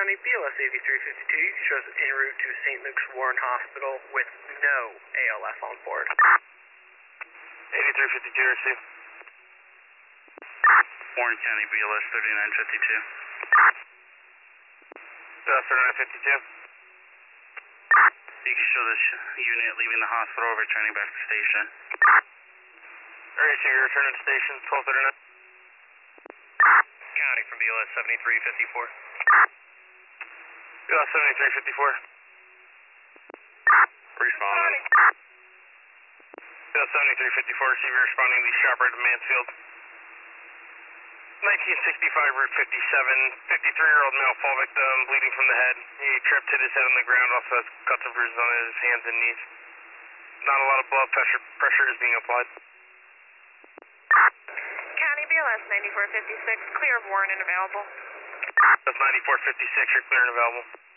County, BLS 8352. You can show us en route to St. Luke's Warren Hospital with no ALF on board. 8352, receive. Warren County, BLS 3952. BLS 3952. You can show this unit leaving the hospital, returning back to station. Receive, returning to station, 1239. County from BLS 7354. BLS 7354. Responding. BLS 7354, receiver responding to the shop right of Mansfield. 1965 Route 57, 53-year-old male fall victim, bleeding from the head. He tripped, hit his head on the ground, also has cuts and bruises on his hands and knees. Not a lot of blood pressure is being applied. County BLS 9456, clear of Warren and available. That's 9456, you're clear and available.